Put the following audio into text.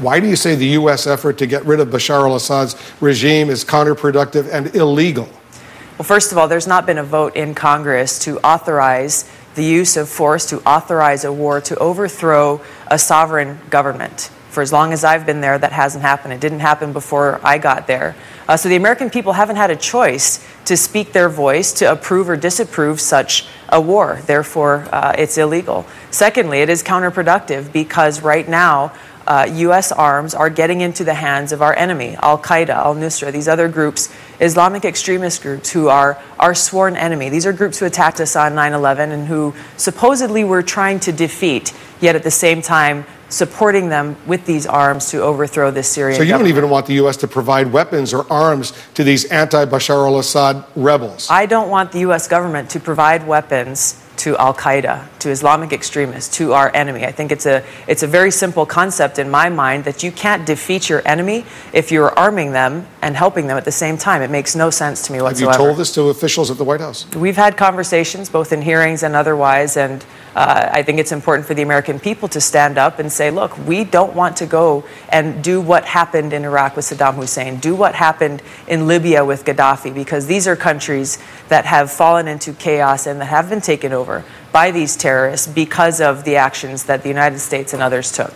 Why do you say the U.S. effort to get rid of Bashar al-Assad's regime is counterproductive and illegal? Well, first of all, there's not been a vote in Congress to authorize the use of force, to authorize a war, to overthrow a sovereign government. For as long as I've been there, that hasn't happened. It didn't happen before I got there. So the American people haven't had a choice to speak their voice, to approve or disapprove such a war. Therefore, it's illegal. Secondly, it is counterproductive because right now, U.S. arms are getting into the hands of our enemy, Al-Qaeda, Al-Nusra, these other groups, Islamic extremist groups who are our sworn enemy. These are groups who attacked us on 9/11 and who supposedly we're trying to defeat, yet at the same time supporting them with these arms to overthrow this Syrian government. So you don't even want the U.S. to provide weapons or arms to these anti-Bashar al-Assad rebels? I don't want the U.S. government to provide weapons to Al-Qaeda, to Islamic extremists, to our enemy. I think it's a very simple concept in my mind that you can't defeat your enemy if you're arming them and helping them at the same time. It makes no sense to me whatsoever. Have you told this to officials at the White House? We've had conversations, both in hearings and otherwise, and I think it's important for the American people to stand up and say, look, we don't want to go and do what happened in Iraq with Saddam Hussein, do what happened in Libya with Gaddafi, because these are countries that have fallen into chaos and that have been taken over by these terrorists because of the actions that the United States and others took.